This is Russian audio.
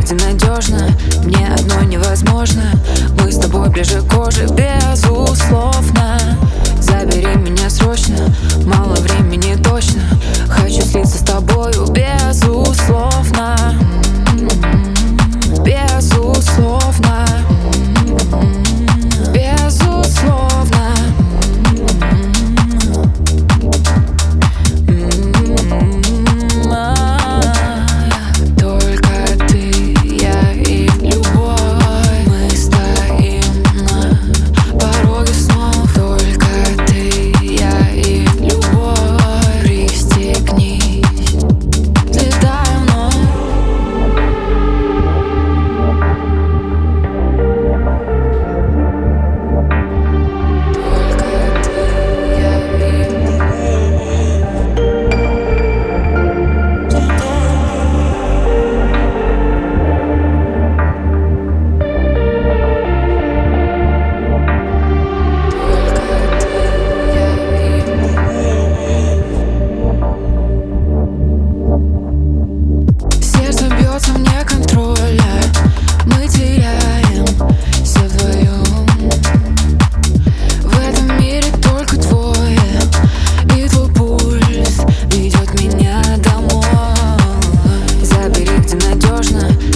где надежно. Мне одной невозможно. Мы с тобой ближе к коже, безусловно. Забери меня срочно, мало времени точно. Хочу слиться с тобою, безусловно. Безусловно. Безусловно. Только ты, я и любовь. Мы стоим на пороге снов. Только ты, я и любовь. Пристегнись, взлетаю вновь. Сердце бьется вне контроля, мы теряемся вдвоем. В этом мире только двое, и твой пульс ведет меня домой. Забери, где надежно.